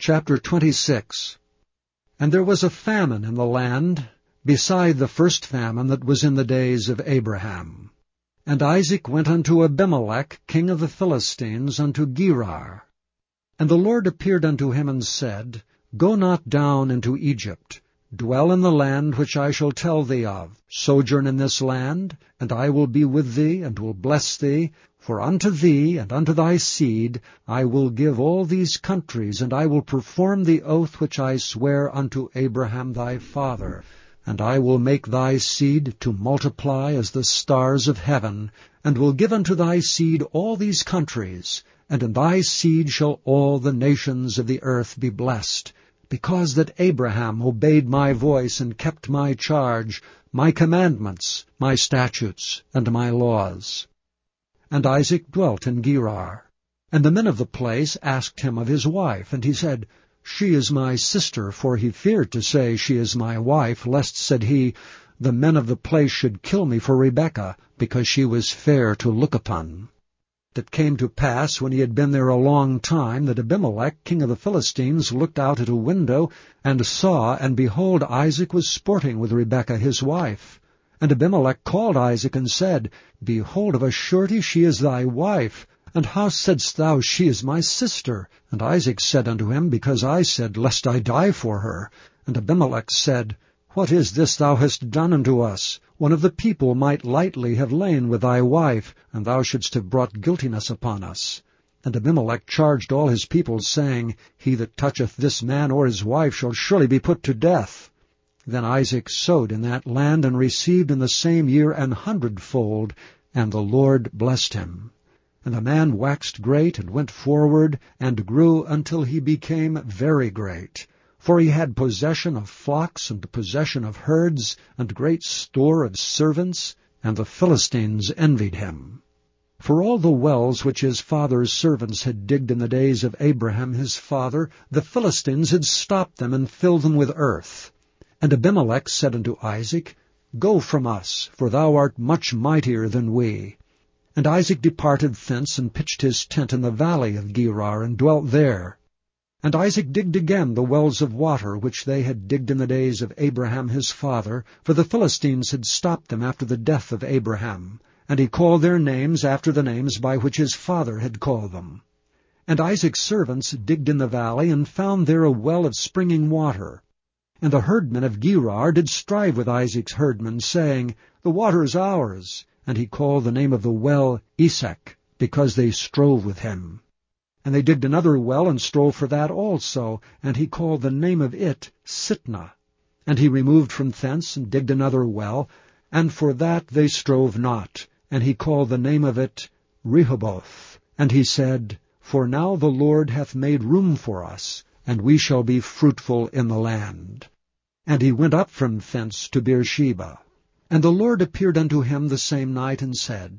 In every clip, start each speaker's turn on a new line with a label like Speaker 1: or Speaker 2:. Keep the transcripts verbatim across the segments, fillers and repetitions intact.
Speaker 1: Chapter twenty-six. And there was a famine in the land, beside the first famine that was in the days of Abraham. And Isaac went unto Abimelech, king of the Philistines, unto Gerar. And the Lord appeared unto him and said, Go not down into Egypt. Dwell in the land which I shall tell thee of. Sojourn in this land, and I will be with thee, and will bless thee. For unto thee and unto thy seed I will give all these countries, and I will perform the oath which I sware unto Abraham thy father. And I will make thy seed to multiply as the stars of heaven, and will give unto thy seed all these countries, and in thy seed shall all the nations of the earth be blessed, because that Abraham obeyed my voice and kept my charge, my commandments, my statutes, and my laws. And Isaac dwelt in Gerar. And the men of the place asked him of his wife, and he said, She is my sister, for he feared to say, She is my wife, lest, said he, the men of the place should kill me for Rebekah, because she was fair to look upon. It came to pass, when he had been there a long time, that Abimelech, king of the Philistines, looked out at a window, and saw, and behold, Isaac was sporting with Rebekah his wife. And Abimelech called Isaac, and said, Behold, of a surety she is thy wife. And how saidst thou, She is my sister? And Isaac said unto him, Because I said, Lest I die for her. And Abimelech said, What is this thou hast done unto us? One of the people might lightly have lain with thy wife, and thou shouldst have brought guiltiness upon us. And Abimelech charged all his people, saying, He that toucheth this man or his wife shall surely be put to death. Then Isaac sowed in that land, and received in the same year an hundredfold, and the Lord blessed him. And the man waxed great, and went forward, and grew until he became very great. For he had possession of flocks, and possession of herds, and great store of servants, and the Philistines envied him. For all the wells which his father's servants had digged in the days of Abraham his father, the Philistines had stopped them, and filled them with earth. And Abimelech said unto Isaac, Go from us, for thou art much mightier than we. And Isaac departed thence, and pitched his tent in the valley of Gerar, and dwelt there. And Isaac digged again the wells of water, which they had digged in the days of Abraham his father, for the Philistines had stopped them after the death of Abraham. And he called their names after the names by which his father had called them. And Isaac's servants digged in the valley, and found there a well of springing water. And the herdmen of Gerar did strive with Isaac's herdmen, saying, The water is ours. And he called the name of the well Esek, because they strove with him. And they digged another well, and strove for that also, and he called the name of it Sitnah. And he removed from thence, and digged another well, and for that they strove not, and he called the name of it Rehoboth. And he said, For now the Lord hath made room for us, and we shall be fruitful in the land. And he went up from thence to Beersheba. And the Lord appeared unto him the same night, and said,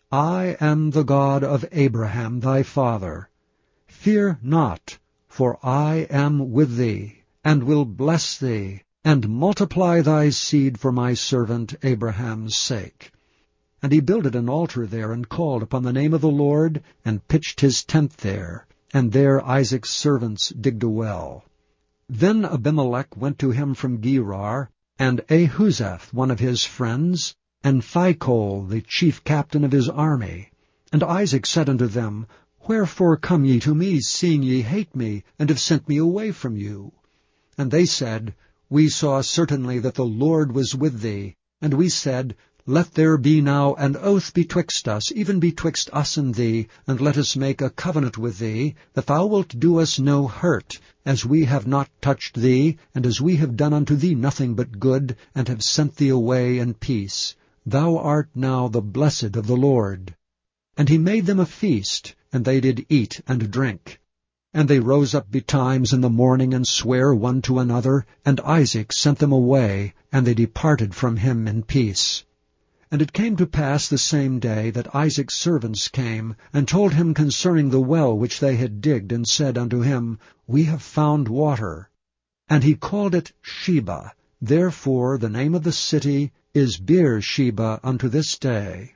Speaker 1: I am the God of Abraham thy father. Fear not, for I am with thee, and will bless thee, and multiply thy seed for my servant Abraham's sake. And he builded an altar there, and called upon the name of the Lord, and pitched his tent there. And there Isaac's servants digged a well. Then Abimelech went to him from Gerar, and Ahuzeth, one of his friends, and Phicol, the chief captain of his army. And Isaac said unto them, Wherefore come ye to me, seeing ye hate me, and have sent me away from you? And they said, We saw certainly that the Lord was with thee. And we said, Let there be now an oath betwixt us, even betwixt us and thee, and let us make a covenant with thee, that thou wilt do us no hurt, as we have not touched thee, and as we have done unto thee nothing but good, and have sent thee away in peace. Thou art now the blessed of the Lord. And he made them a feast, and they did eat and drink. And they rose up betimes in the morning, and sware one to another, and Isaac sent them away, and they departed from him in peace. And it came to pass the same day that Isaac's servants came, and told him concerning the well which they had digged, and said unto him, We have found water. And he called it Sheba. Therefore the name of the city is Beersheba unto this day.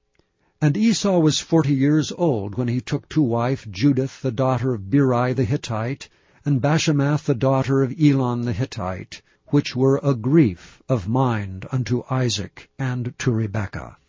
Speaker 1: And Esau was forty years old when he took to wife Judith the daughter of Beri the Hittite, and Bashemath the daughter of Elon the Hittite, which were a grief of mind unto Isaac and to Rebekah.